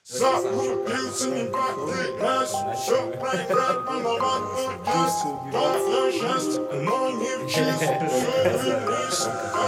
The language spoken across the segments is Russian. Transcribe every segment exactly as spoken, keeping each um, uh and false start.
Заблудился, не потерясь, все проиграть, маловат путясь. Твое счастье, но не в честь, все вернись.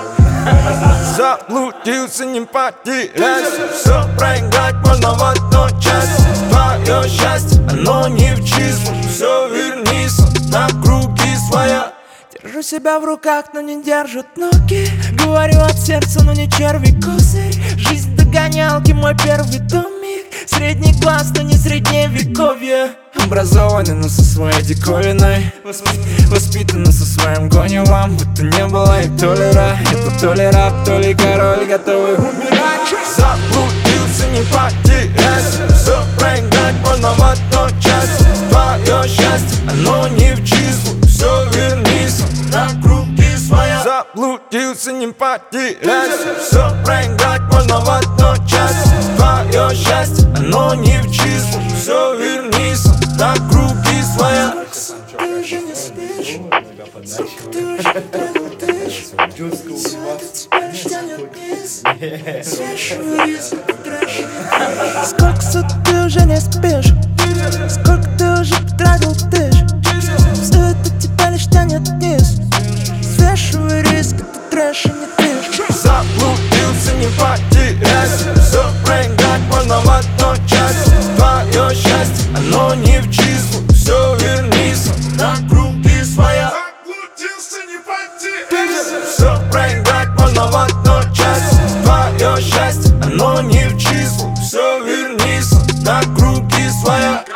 Заблудился, не потеряйся, все проиграть можно в одну часть. Твое счастье, оно не в числах, все вернись на круги своя. Держу себя в руках, но не держат ноги. Говорю от сердца, но не черви козырь. Жизнь догонялки, мой первый домик. Средний класс, но не средневековье. Образованный, но со своей диковиной. Воспит... Воспитанный со своим гоневом. Будто не было и то ли рай. Это то ли раб, то ли король, готовый умирать. Заблудился, не потеряйся, все проиграть можно в одну часть. Твое счастье, оно не в числах, все вернись на круги своя. Заблудился, не потеряйся, все проиграть можно в одну часть. Твое счастье, оно не в числах, все вернись на круги своя. Ты уже не спишь, ты уже работаешь. Теперь тянет вниз, свежий риск, трэш. Сколько суток ты уже не спишь, сколько ты уже потратил тысяч. Все это тебя лишь тянет вниз, свежий риск, это трэш, и не ты. Заблудился, не потеряйся, все проиграть можно в одну часть. Твое счастье, оно не в числах, все вернись на круги своя. Заблудился, не потеряйся, все проиграть можно в одну часть. Твое счастье, оно не в числах, все вернись на круги своя.